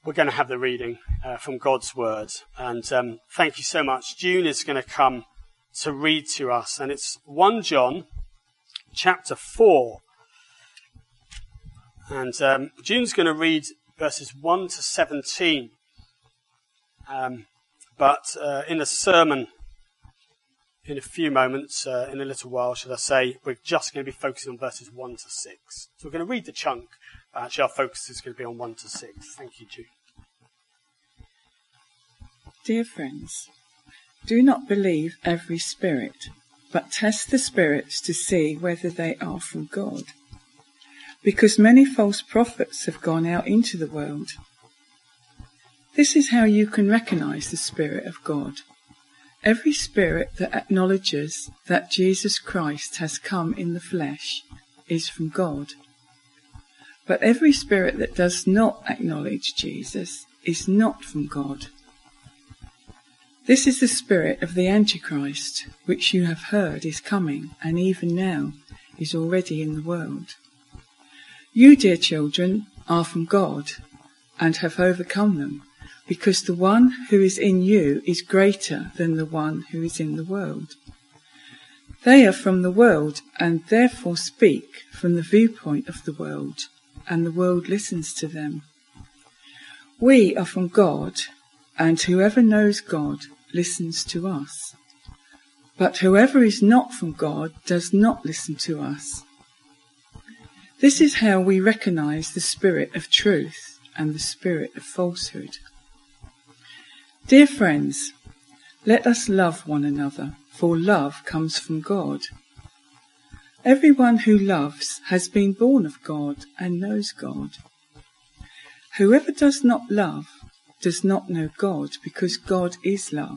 We're going to have the reading from God's Word. And thank you so much. June is going to come to read to us. And it's 1 John chapter 4. And June's going to read verses 1 to 17. But in a sermon, in a few moments, in a little while, should I say, we're just going to be focusing on verses 1 to 6. So we're going to read the chunk. Actually, our focus is going to be on 1 to 6. Thank you, June. Dear friends, do not believe every spirit, but test the spirits to see whether they are from God. Because many false prophets have gone out into the world. This is how you can recognize the Spirit of God. Every spirit that acknowledges that Jesus Christ has come in the flesh is from God. But every spirit that does not acknowledge Jesus is not from God. This is the spirit of the Antichrist, which you have heard is coming, and even now is already in the world. You, dear children, are from God, and have overcome them, because the one who is in you is greater than the one who is in the world. They are from the world, and therefore speak from the viewpoint of the world, and the world listens to them. We are from God, and whoever knows God listens to us. But whoever is not from God does not listen to us. This is how we recognize the spirit of truth and the spirit of falsehood. Dear friends, let us love one another, for love comes from God. Everyone who loves has been born of God and knows God. Whoever does not love does not know God, because God is love.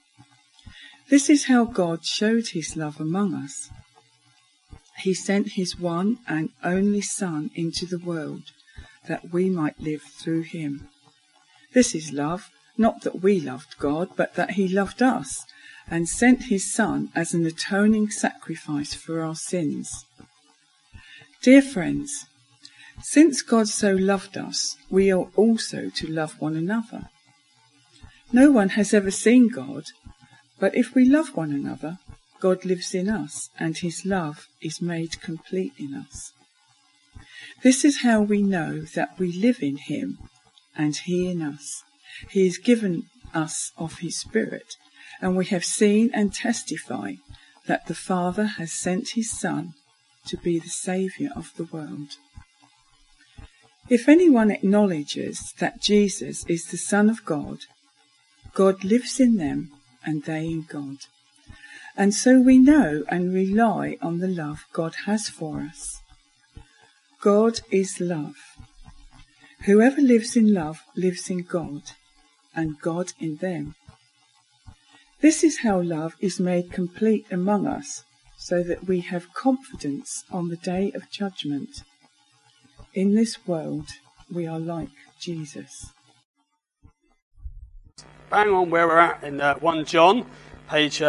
This is how God showed his love among us. He sent his one and only Son into the world, that we might live through him. This is love, not that we loved God, but that he loved us, and sent his Son as an atoning sacrifice for our sins. Dear friends, since God so loved us, we ought also to love one another. No one has ever seen God, but if we love one another, God lives in us, and his love is made complete in us. This is how we know that we live in him, and he in us. He has given us of his Spirit, and we have seen and testify that the Father has sent his Son to be the Saviour of the world. If anyone acknowledges that Jesus is the Son of God, God lives in them and they in God. And so we know and rely on the love God has for us. God is love. Whoever lives in love lives in God, and God in them. This is how love is made complete among us, so that we have confidence on the day of judgment. In this world, we are like Jesus. Bang on where we're at in 1 John, page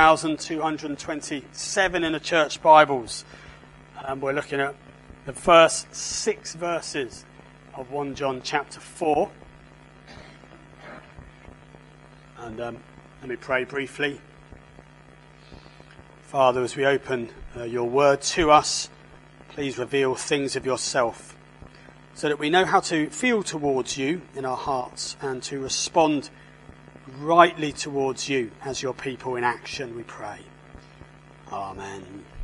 1227 in the Church Bibles. We're looking at the first 6 verses of 1 John chapter 4. And let me pray briefly. Father, as we open your word to us, please reveal things of yourself so that we know how to feel towards you in our hearts and to respond rightly towards you as your people in action, we pray. Amen.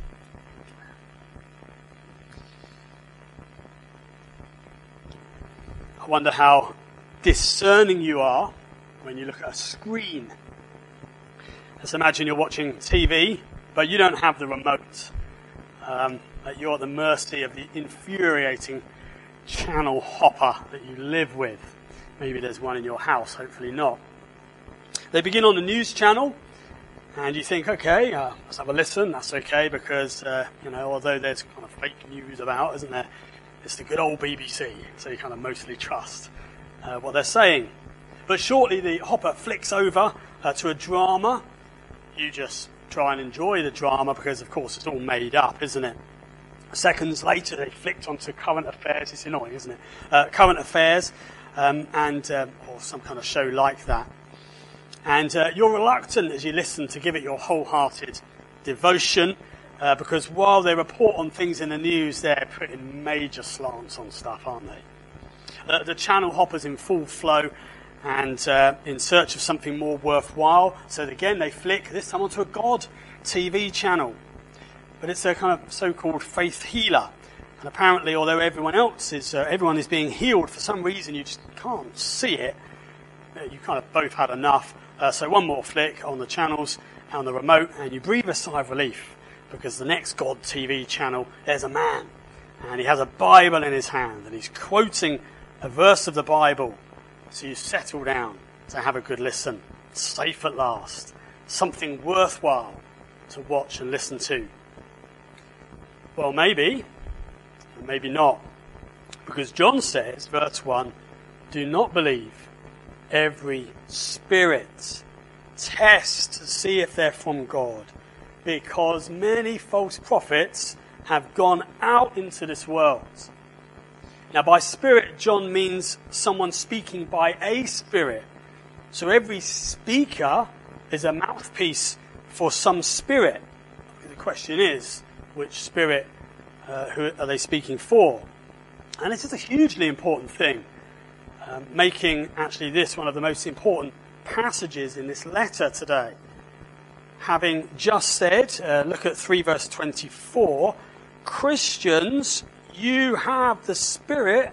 I wonder how discerning you are when you look at a screen. Let's imagine you're watching TV, but you don't have the remote. You're at the mercy of the infuriating channel hopper that you live with. Maybe there's one in your house, hopefully not. They begin on the news channel, and you think, okay, let's have a listen. That's okay, because, although there's kind of fake news about, isn't there? It's the good old BBC, so you kind of mostly trust what they're saying. But shortly the hopper flicks over to a drama. You just try and enjoy the drama because, of course, it's all made up, isn't it? Seconds later, they flicked onto current affairs. It's annoying, isn't it? Current affairs. or some kind of show like that. And you're reluctant as you listen to give it your wholehearted devotion, because while they report on things in the news, they're putting major slants on stuff, aren't they? The channel hopper's in full flow and in search of something more worthwhile. So again, they flick this time onto a God TV channel. But it's a kind of so-called faith healer. And apparently, although everyone is being healed, for some reason you just can't see it. You kind of both had enough. So one more flick on the channels, on the remote, and you breathe a sigh of relief, because the next God TV channel, there's a man, and he has a Bible in his hand, and he's quoting a verse of the Bible. So you settle down to have a good listen. Safe at last. Something worthwhile to watch and listen to. Well, maybe, and maybe not. Because John says, verse 1, do not believe every spirit. Test to see if they're from God. Because many false prophets have gone out into this world. Now, by spirit, John means someone speaking by a spirit. So every speaker is a mouthpiece for some spirit. The question is, which spirit who are they speaking for? And this is a hugely important thing, making actually this one of the most important passages in this letter today. Having just said, look at 3 verse 24, Christians, you have the Spirit.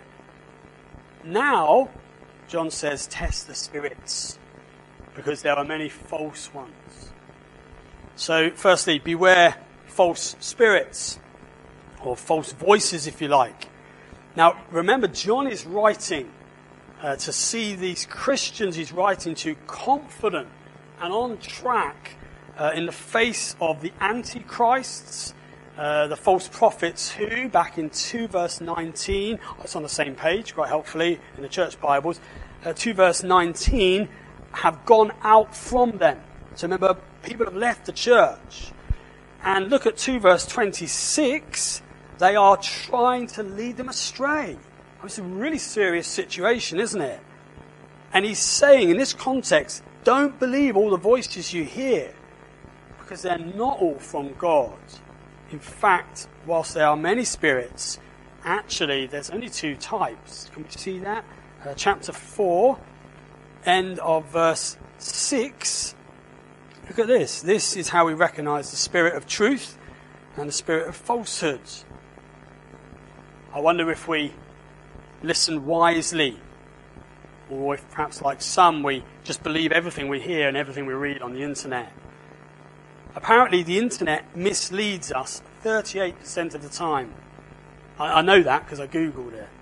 Now, John says, test the spirits, because there are many false ones. So, firstly, beware false spirits, or false voices, if you like. Now, remember, John is writing to see these Christians he's writing to confident and on track in the face of the antichrists, the false prophets who, back in 2 verse 19, it's on the same page, quite helpfully, in the church Bibles, 2 verse 19, have gone out from them. So remember, people have left the church. And look at 2 verse 26, they are trying to lead them astray. It's a really serious situation, isn't it? And he's saying, in this context, don't believe all the voices you hear, because they're not all from God. In fact, whilst there are many spirits, actually there's only 2 types. Can we see that? Chapter 4, end of verse 6. Look at this. This is how we recognize the spirit of truth and the spirit of falsehood. I wonder if we listen wisely, or if perhaps like some, we just believe everything we hear and everything we read on the internet. Apparently the internet misleads us 38% of the time. I know that because I Googled it.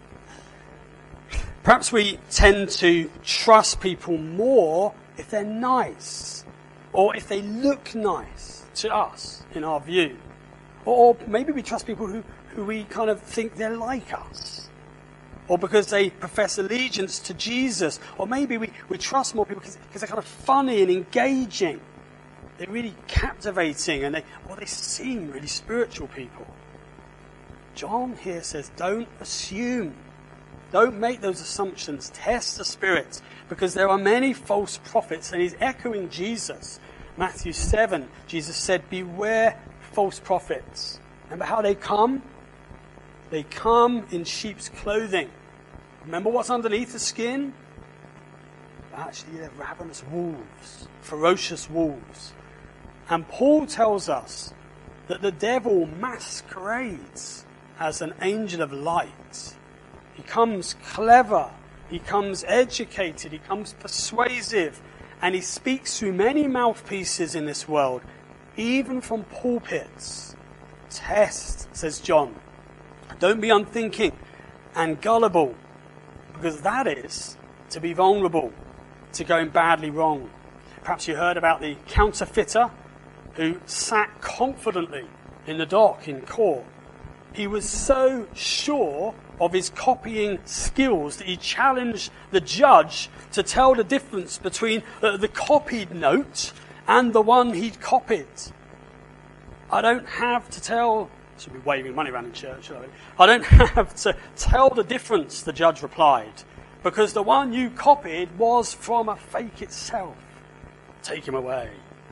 Perhaps we tend to trust people more if they're nice, or if they look nice to us in our view. Or maybe we trust people who we kind of think they're like us, or because they profess allegiance to Jesus, or maybe we trust more people because they're kind of funny and engaging. They're really captivating, and they seem really spiritual people. John here says, don't assume. Don't make those assumptions. Test the spirits, because there are many false prophets, and he's echoing Jesus. Matthew 7, Jesus said, beware false prophets. Remember how they come? They come in sheep's clothing. Remember what's underneath the skin? Actually, they're ravenous wolves, ferocious wolves. And Paul tells us that the devil masquerades as an angel of light. He comes clever, he comes educated, he comes persuasive, and he speaks through many mouthpieces in this world, even from pulpits. Test, says John. Don't be unthinking and gullible, because that is to be vulnerable to going badly wrong. Perhaps you heard about the counterfeiter who sat confidently in the dock in court. He was so sure of his copying skills that he challenged the judge to tell the difference between the copied note and the one he'd copied. I don't have to tell... Should be waving money around in church, should I? I don't have to tell the difference, the judge replied, because the one you copied was from a fake itself. Take him away.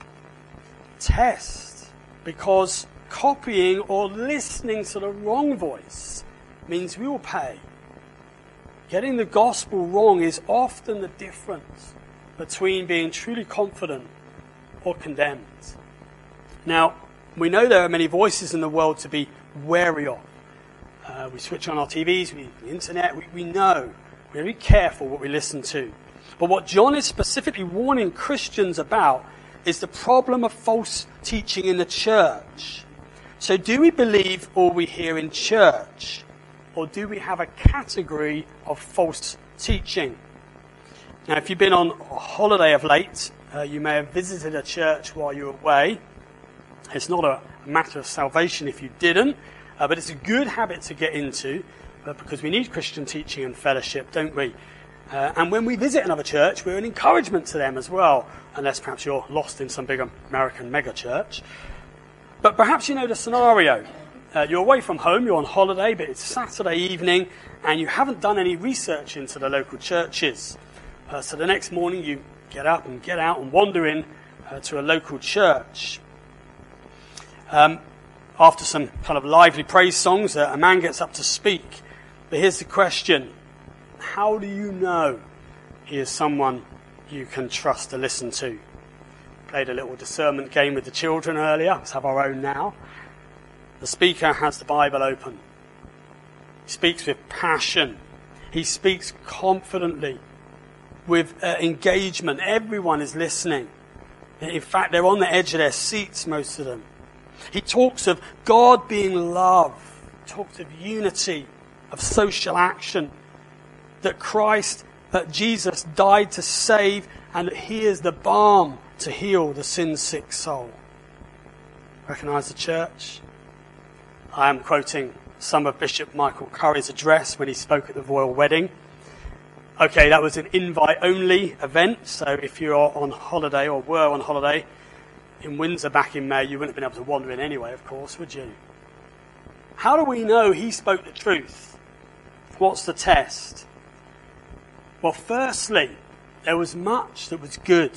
Test, because copying or listening to the wrong voice means we will pay. Getting the gospel wrong is often the difference between being truly confident or condemned. Now, we know there are many voices in the world to be wary of. We switch on our TVs, the internet, we know. We're very careful what we listen to. But what John is specifically warning Christians about is the problem of false teaching in the church. So do we believe all we hear in church? Or do we have a category of false teaching? Now, if you've been on holiday of late, you may have visited a church while you were away. It's not a matter of salvation if you didn't, but it's a good habit to get into, because we need Christian teaching and fellowship, don't we? And when we visit another church, we're an encouragement to them as well, unless perhaps you're lost in some big American mega church. But perhaps you know the scenario. You're away from home, you're on holiday, but it's Saturday evening, and you haven't done any research into the local churches. So the next morning you get up and get out and wander in to a local church. After some kind of lively praise songs, a man gets up to speak. But here's the question. How do you know he is someone you can trust to listen to? Played a little discernment game with the children earlier. Let's have our own now. The speaker has the Bible open. He speaks with passion. He speaks confidently, with engagement. Everyone is listening. In fact, they're on the edge of their seats, most of them. He talks of God being love. He talks of unity, of social action. That Jesus died to save, and that he is the balm to heal the sin-sick soul. Recognise the church? I am quoting some of Bishop Michael Curry's address when he spoke at the royal wedding. Okay, that was an invite-only event, so if you're on holiday or were on holiday in Windsor back in May, you wouldn't have been able to wander in anyway, of course, would you? How do we know he spoke the truth? What's the test? Well, firstly, there was much that was good.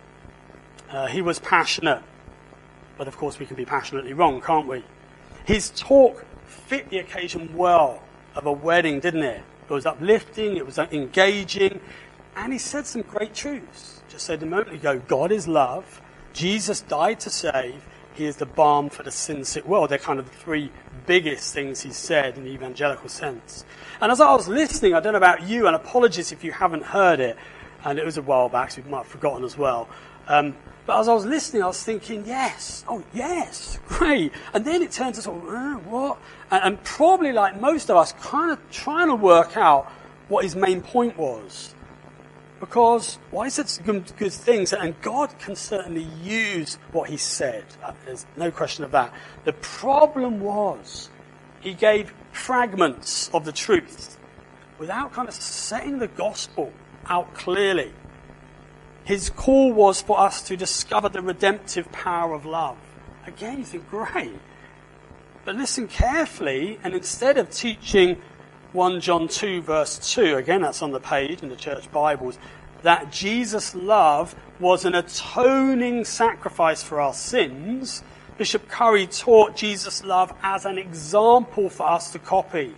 He was passionate, but of course we can be passionately wrong, can't we? His talk fit the occasion well of a wedding, didn't it? It was uplifting, it was engaging, and he said some great truths. Just said a moment ago, God is love, Jesus died to save, he is the balm for the sin-sick world. They're kind of the three biggest things he said in the evangelical sense. And as I was listening, I don't know about you, and apologies if you haven't heard it, and it was a while back, so you might have forgotten as well. But as I was listening, I was thinking, yes, great. And then it turned to sort of, what? And probably like most of us, kind of trying to work out what his main point was. Because why said some good things, and God can certainly use what he said. There's no question of that. The problem was he gave fragments of the truth without kind of setting the gospel out clearly. His call was for us to discover the redemptive power of love. Again, you think, great. But listen carefully, and instead of teaching 1 John 2 verse 2, again that's on the page in the church Bibles, that Jesus' love was an atoning sacrifice for our sins, Bishop Curry taught Jesus' love as an example for us to copy.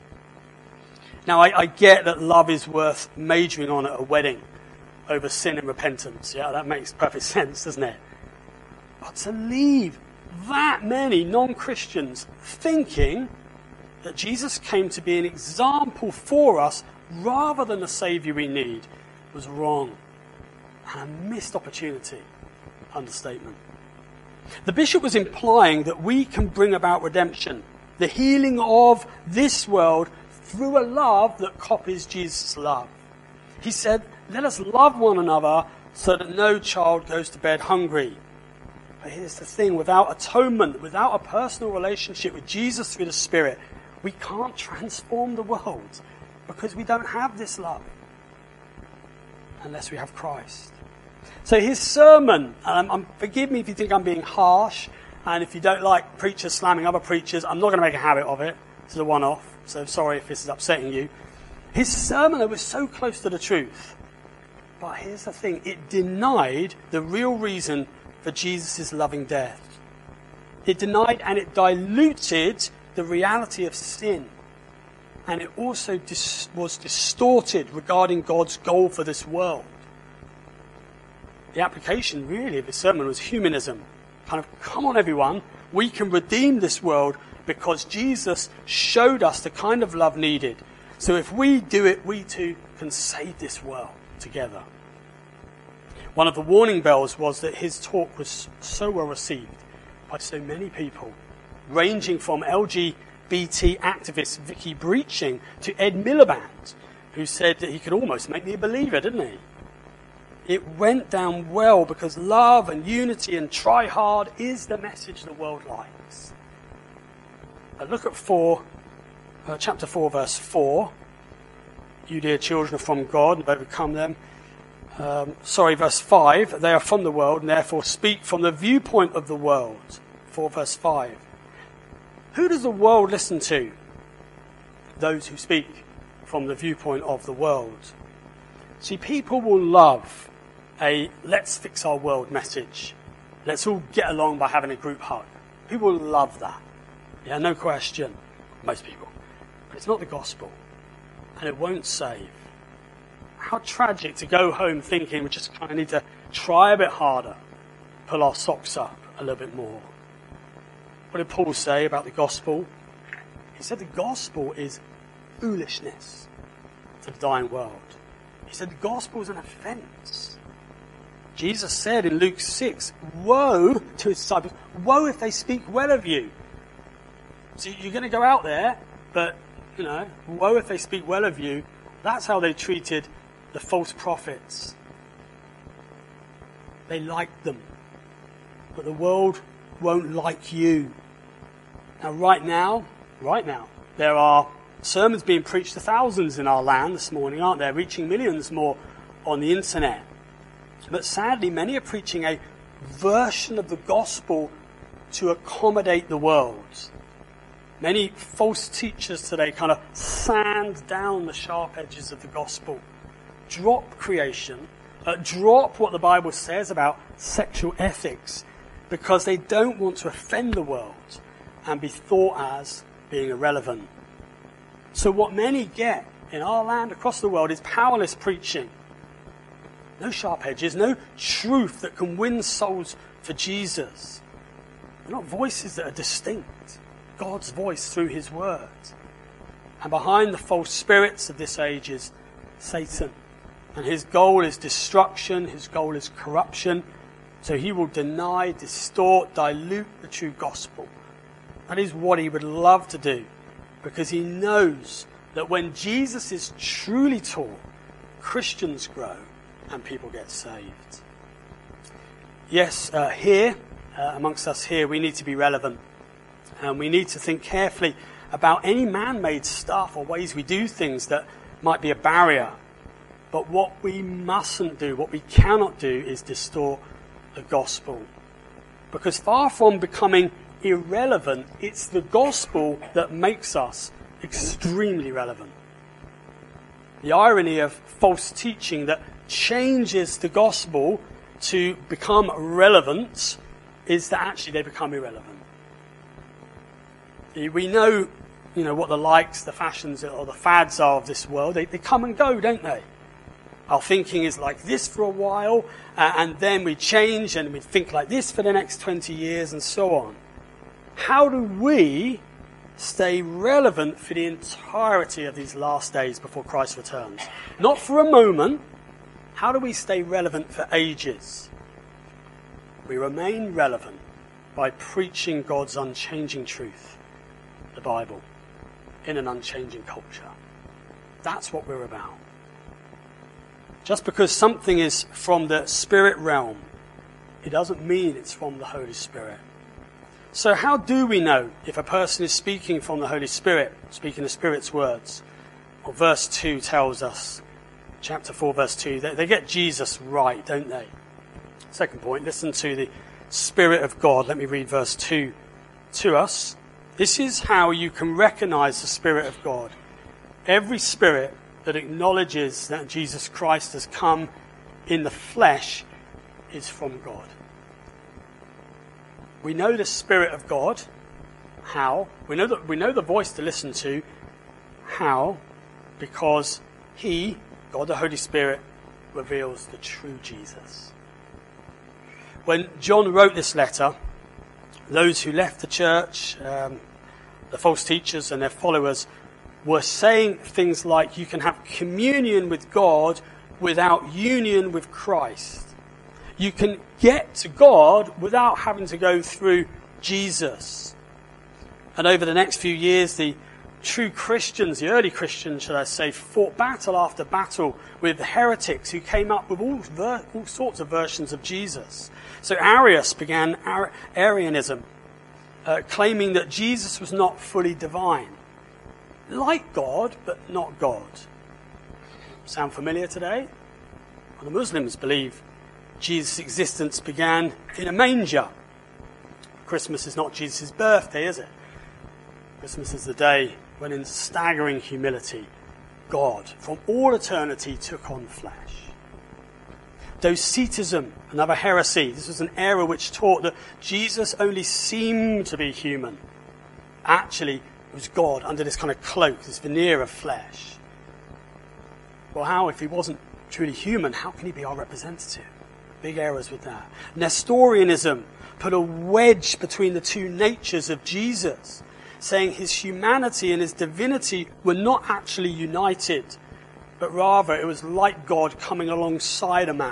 Now, I get that love is worth majoring on at a wedding over sin and repentance. Yeah, that makes perfect sense, doesn't it? But to leave that many non-Christians thinking that Jesus came to be an example for us rather than the Saviour we need was wrong. And a missed opportunity. Understatement. The bishop was implying that we can bring about redemption, the healing of this world, through a love that copies Jesus' love. He said, let us love one another so that no child goes to bed hungry. But here's the thing, without atonement, without a personal relationship with Jesus through the Spirit, we can't transform the world because we don't have this love unless we have Christ. So his sermon, forgive me if you think I'm being harsh, and if you don't like preachers slamming other preachers, I'm not going to make a habit of it. It's a one-off, so sorry if this is upsetting you. His sermon was so close to the truth. But here's the thing, it denied the real reason for Jesus' loving death. It denied and it diluted the reality of sin. And it also was distorted regarding God's goal for this world. The application really of his sermon was humanism. Kind of, come on everyone, we can redeem this world because Jesus showed us the kind of love needed. So if we do it, we too can save this world together. One of the warning bells was that his talk was so well received by so many people, ranging from LGBT activist Vicky Breaching to Ed Miliband, who said that he could almost make me a believer, didn't he? It went down well because love and unity and try hard is the message the world likes. But look at chapter 4, verse 4. You, dear children, are from God and have overcome them. Verse 5. They are from the world and therefore speak from the viewpoint of the world. 4 verse 5. Who does the world listen to? Those who speak from the viewpoint of the world. See, people will love a let's fix our world message. Let's all get along by having a group hug. People will love that. Yeah, no question. Most people. But it's not the gospel. And it won't save. How tragic to go home thinking we just kind of need to try a bit harder, pull our socks up a little bit more. What did Paul say about the gospel? He said the gospel is foolishness to the dying world. He said the gospel is an offence. Jesus said in Luke 6, woe to his disciples, woe if they speak well of you. So you're going to go out there, but, woe if they speak well of you. That's how they treated the false prophets. They liked them. But the world won't like you. Now, right now, there are sermons being preached to thousands in our land this morning, aren't there? Reaching millions more on the internet. But sadly, many are preaching a version of the gospel to accommodate the world. Many false teachers today kind of sand down the sharp edges of the gospel. Drop creation, drop what the Bible says about sexual ethics, because they don't want to offend the world and be thought as being irrelevant. So what many get in our land across the world is powerless preaching. No sharp edges, no truth that can win souls for Jesus. They're not voices that are distinct. God's voice through his word. And behind the false spirits of this age is Satan. And his goal is destruction, his goal is corruption. So he will deny, distort, dilute the true gospel. That is what he would love to do, because he knows that when Jesus is truly taught, Christians grow and people get saved. Yes, amongst us here, we need to be relevant. And we need to think carefully about any man-made stuff or ways we do things that might be a barrier. But what we mustn't do, what we cannot do, is distort the gospel. Because far from becoming irrelevant, it's the gospel that makes us extremely relevant. The irony of false teaching that changes the gospel to become relevant is that actually they become irrelevant. We know, what the likes, the fashions, or the fads are of this world. They come and go, don't they? Our thinking is like this for a while, and then we change and we think like this for the next 20 years and so on. How do we stay relevant for the entirety of these last days before Christ returns? Not for a moment. How do we stay relevant for ages? We remain relevant by preaching God's unchanging truth, the Bible, in an unchanging culture. That's what we're about. Just because something is from the spirit realm, it doesn't mean it's from the Holy Spirit. So how do we know if a person is speaking from the Holy Spirit, speaking the Spirit's words? Well, verse 2 tells us, chapter 4, verse 2, they get Jesus right, don't they? Second point, listen to the Spirit of God. Let me read verse 2 to us. This is how you can recognize the Spirit of God. Every spirit that acknowledges that Jesus Christ has come in the flesh is from God. We know the Spirit of God. How? We know the voice to listen to. How? Because He, God the Holy Spirit, reveals the true Jesus. When John wrote this letter, those who left the church, the false teachers and their followers, were saying things like, you can have communion with God without union with Christ. You can get to God without having to go through Jesus. And over the next few years, the true Christians, the early Christians, shall I say, fought battle after battle with heretics who came up with all sorts of versions of Jesus. So Arius began Arianism, claiming that Jesus was not fully divine. Like God, but not God. Sound familiar today? Well, the Muslims believe Jesus' existence began in a manger. Christmas is not Jesus' birthday, is it? Christmas is the day when, in staggering humility, God, from all eternity, took on flesh. Docetism, another heresy. This was an error which taught that Jesus only seemed to be human. Actually, it was God under this kind of cloak, this veneer of flesh. Well, how, if he wasn't truly human, how can he be our representative? Big errors with that. Nestorianism put a wedge between the two natures of Jesus, saying his humanity and his divinity were not actually united, but rather it was like God coming alongside a man.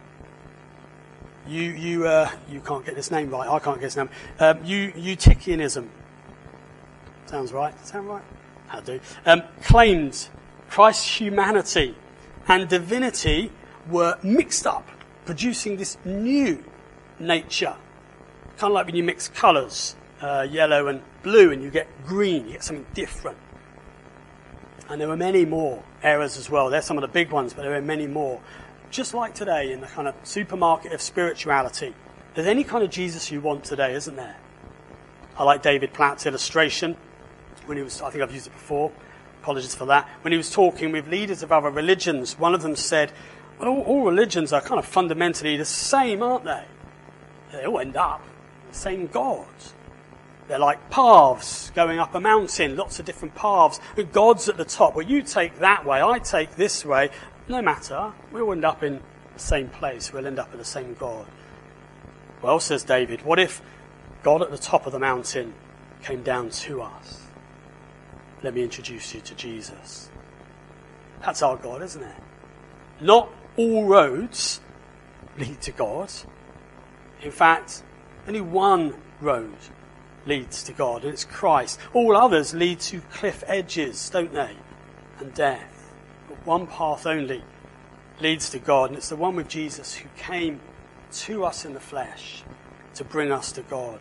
You can't get this name right. I can't get this name. Eutychianism. Sounds right? Sound right? I do. Claimed Christ's humanity and divinity were mixed up, producing this new nature. Kind of like when you mix colours, yellow and blue, and you get green, you get something different. And there were many more errors as well. They're some of the big ones, but there were many more. Just like today in the kind of supermarket of spirituality. There's any kind of Jesus you want today, isn't there? I like David Platt's illustration when he was, I think I've used it before, apologies for that. When he was talking with leaders of other religions, one of them said, well, all religions are kind of fundamentally the same, aren't they? They all end up the same God. They're like paths going up a mountain, lots of different paths. God's at the top. Well, you take that way, I take this way. No matter, we'll end up in the same place. We'll end up with the same God. Well, says David, what if God at the top of the mountain came down to us? Let me introduce you to Jesus. That's our God, isn't it? Not all roads lead to God. In fact, only one road leads to God, and it's Christ. All others lead to cliff edges, don't they? And death. But one path only leads to God, and it's the one with Jesus who came to us in the flesh to bring us to God.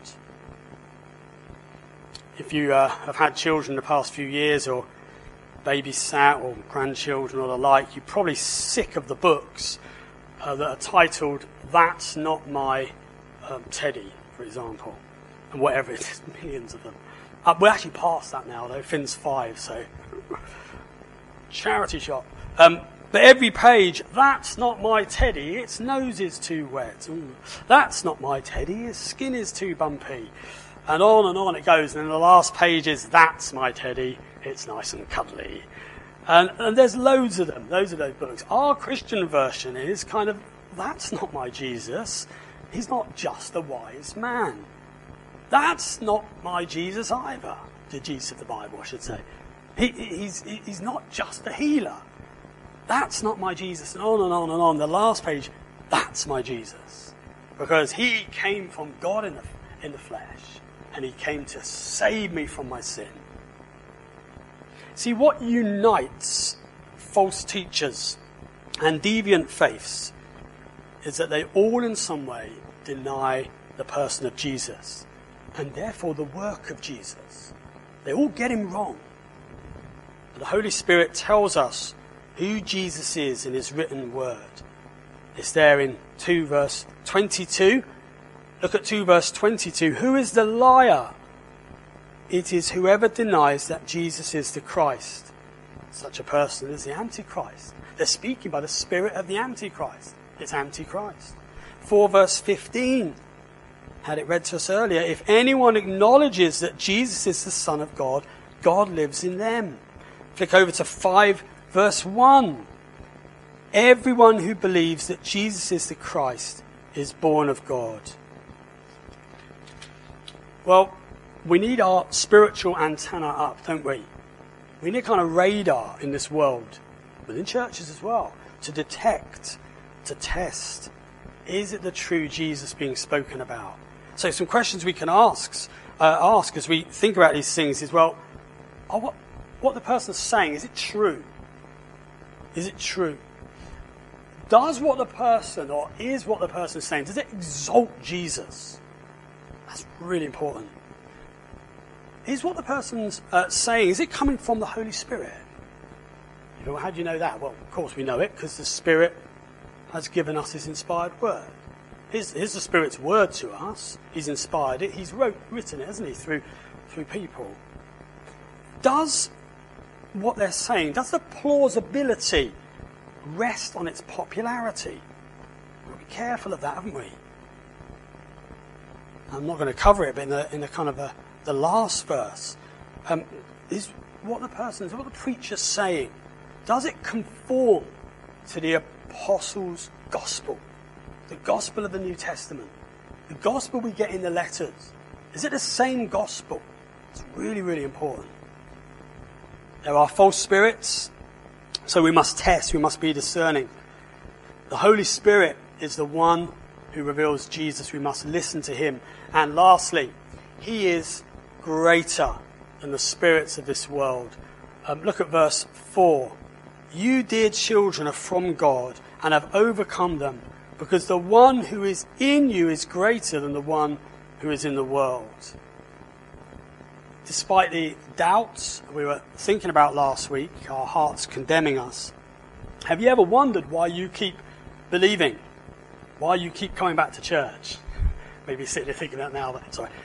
If you have had children the past few years, or babysat, or grandchildren, or the like, you're probably sick of the books that are titled, That's Not My Teddy, for example. And whatever it is, millions of them. We're actually past that now, though. Finn's 5, so charity shop. But every page, that's not my teddy, its nose is too wet. Ooh, that's not my teddy, his skin is too bumpy. And on it goes. And then the last page is, that's my teddy, it's nice and cuddly. And there's loads of them, those are those books. Our Christian version is kind of, that's not my Jesus. He's not just a wise man. That's not my Jesus either. The Jesus of the Bible, I should say. He's not just a healer. That's not my Jesus. And on and on and on. The last page, that's my Jesus. Because he came from God in the flesh. And he came to save me from my sin. See, what unites false teachers and deviant faiths is that they all in some way deny the person of Jesus. And therefore the work of Jesus. They all get him wrong. But the Holy Spirit tells us who Jesus is in his written word. It's there in 2 verse 22. Look at 2 verse 22. Who is the liar? It is whoever denies that Jesus is the Christ. Such a person is the Antichrist. They're speaking by the spirit of the Antichrist. It's Antichrist. 4 verse 15 had it read to us earlier. If anyone acknowledges that Jesus is the Son of God, God lives in them. Flick over to 5 verse 1. Everyone who believes that Jesus is the Christ is born of God. Well, we need our spiritual antenna up, don't we? We need a kind of radar in this world, within churches as well, to detect, to test. Is it the true Jesus being spoken about? So some questions we can ask as we think about these things is, well, what the person's saying, is it true? Is it true? Does what the person, or is what the person is saying, does it exalt Jesus? That's really important. Is what the person's saying, is it coming from the Holy Spirit? Well, how do you know that? Well, of course we know it, because the Spirit has given us his inspired word. Here's the Spirit's word to us. He's inspired it. He's written it, hasn't he, through people. Does what they're saying, does the plausibility rest on its popularity? We've got to be careful of that, haven't we? I'm not going to cover it, but in the kind of the last verse, is what the preacher's saying, does it conform to the apostles' gospel, the gospel of the New Testament, the gospel we get in the letters? Is it the same gospel? It's really, really important. There are false spirits, so we must test, we must be discerning. The Holy Spirit is the one who reveals Jesus. We must listen to him. And lastly, he is greater than the spirits of this world. Look at verse 4. You, dear children, are from God and have overcome them, because the one who is in you is greater than the one who is in the world. Despite the doubts we were thinking about last week, our hearts condemning us, have you ever wondered why you keep believing? Why you keep coming back to church? Maybe you're sitting there thinking that now, but sorry.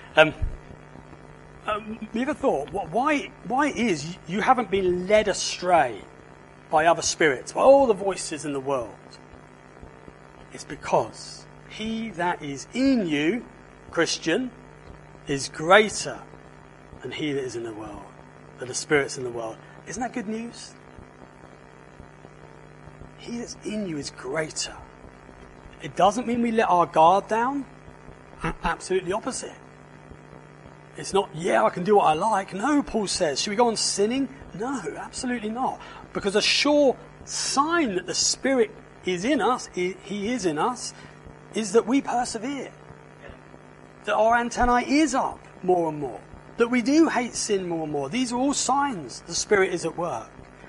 You ever thought, why is you haven't been led astray by other spirits, by all the voices in the world? It's because he that is in you, Christian, is greater than he that is in the world, than the spirits in the world. Isn't that good news? He that's in you is greater. It doesn't mean we let our guard down. Absolutely opposite. It's not, I can do what I like. No, Paul says. Should we go on sinning? No, absolutely not. Because a sure sign that the Spirit is in us, he is in us, is that we persevere. That our antennae is up more and more. That we do hate sin more and more. These are all signs the Spirit is at work.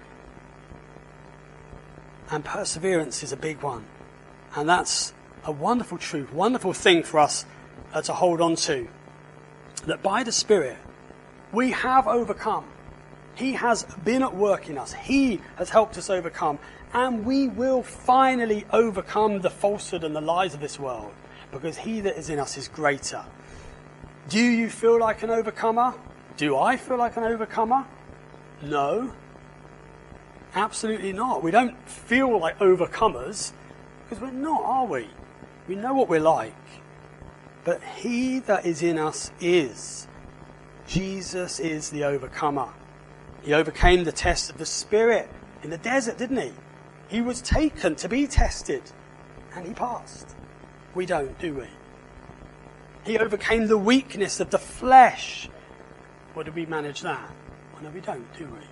And perseverance is a big one. And that's a wonderful truth, wonderful thing for us to hold on to. That by the Spirit, we have overcome. He has been at work in us. He has helped us overcome. And we will finally overcome the falsehood and the lies of this world. Because he that is in us is greater. Do you feel like an overcomer? Do I feel like an overcomer? No. Absolutely not. We don't feel like overcomers. Because we're not, are we? We know what we're like. But he that is in us is. Jesus is the overcomer. He overcame the test of the Spirit in the desert, didn't he? He was taken to be tested. And he passed. We don't, do we? He overcame the weakness of the flesh. Well, did we manage that? Well, no, we don't, do we?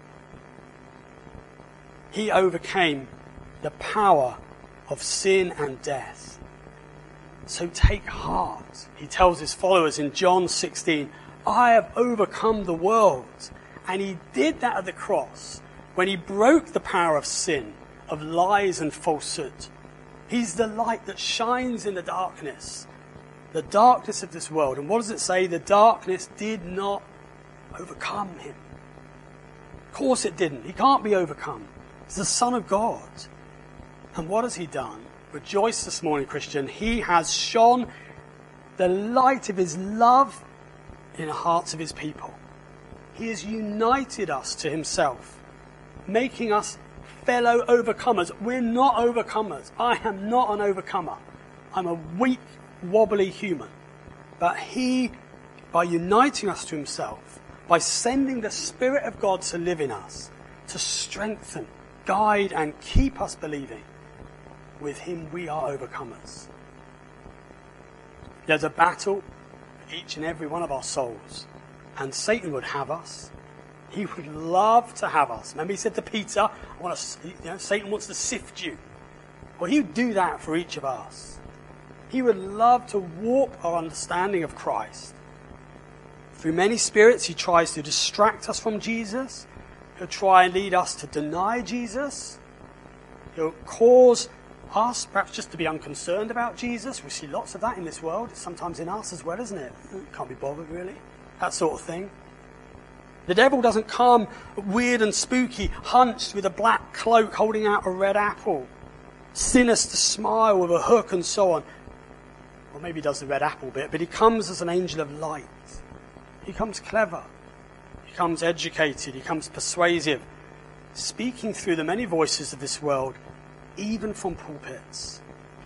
He overcame the power of sin and death. So take heart. He tells his followers in John 16, I have overcome the world. And he did that at the cross when he broke the power of sin, of lies and falsehood. He's the light that shines in the darkness of this world. And what does it say? The darkness did not overcome him. Of course it didn't. He can't be overcome. He's the Son of God. And what has he done? Rejoice this morning, Christian. He has shone the light of his love in the hearts of his people. He has united us to himself making us fellow overcomers. We're not overcomers. I am not an overcomer. I'm a weak, wobbly human. But he, by uniting us to himself, by sending the Spirit of God to live in us, to strengthen, guide, and keep us believing, with him we are overcomers. There's a battle for each and every one of our souls. And Satan would have us. He would love to have us. Remember he said to Peter, Satan wants to sift you. Well, he would do that for each of us. He would love to warp our understanding of Christ. Through many spirits, he tries to distract us from Jesus. He'll try and lead us to deny Jesus. He'll cause us perhaps just to be unconcerned about Jesus. We see lots of that in this world. It's sometimes in us as well, isn't it? Can't be bothered, really. That sort of thing. The devil doesn't come weird and spooky, hunched with a black cloak holding out a red apple, sinister smile with a hook and so on. Or maybe he does the red apple bit, but he comes as an angel of light. He comes clever. He comes educated. He comes persuasive, speaking through the many voices of this world, even from pulpits.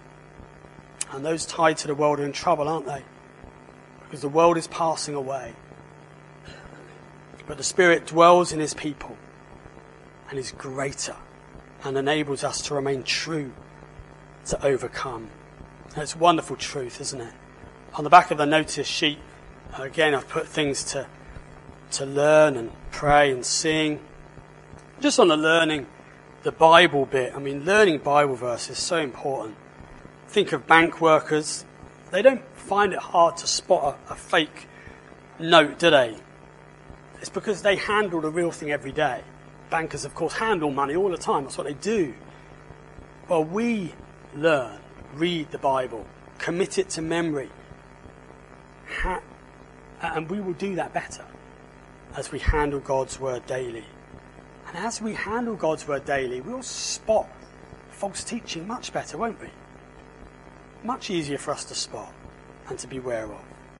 And those tied to the world are in trouble, aren't they? Because the world is passing away. But the Spirit dwells in his people and is greater and enables us to remain true, to overcome. And it's wonderful truth, isn't it? On the back of the notice sheet, again, I've put things to learn and pray and sing. Just on the learning the Bible bit, I mean, learning Bible verses is so important. Think of bank workers. They don't find it hard to spot a fake note, do they? It's because they handle the real thing every day. Bankers, of course, handle money all the time. That's what they do. Well, we learn, read the Bible, commit it to memory. And we will do that better as we handle God's word daily. And as we handle God's word daily, we'll spot false teaching much better, won't we? Much easier for us to spot and to be aware of.